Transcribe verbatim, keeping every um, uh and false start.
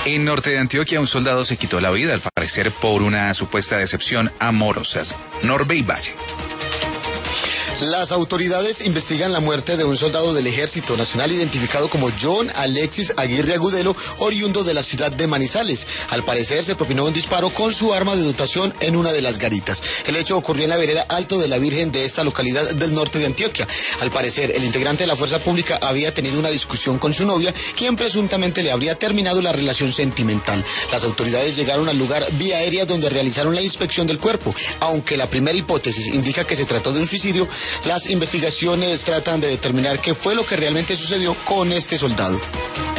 En norte de Antioquia, un soldado se quitó la vida, al parecer por una supuesta decepción amorosa. Norbey Valle. Las autoridades investigan la muerte de un soldado del Ejército Nacional identificado como John Alexis Aguirre Agudelo, oriundo de la ciudad de Manizales. Al parecer se propinó un disparo con su arma de dotación en una de las garitas. El hecho ocurrió en la vereda Alto de la Virgen de esta localidad del norte de Antioquia. Al parecer, el integrante de la fuerza pública había tenido una discusión con su novia, quien presuntamente le habría terminado la relación sentimental. Las autoridades llegaron al lugar vía aérea donde realizaron la inspección del cuerpo. Aunque la primera hipótesis indica que se trató de un suicidio, las investigaciones tratan de determinar qué fue lo que realmente sucedió con este soldado.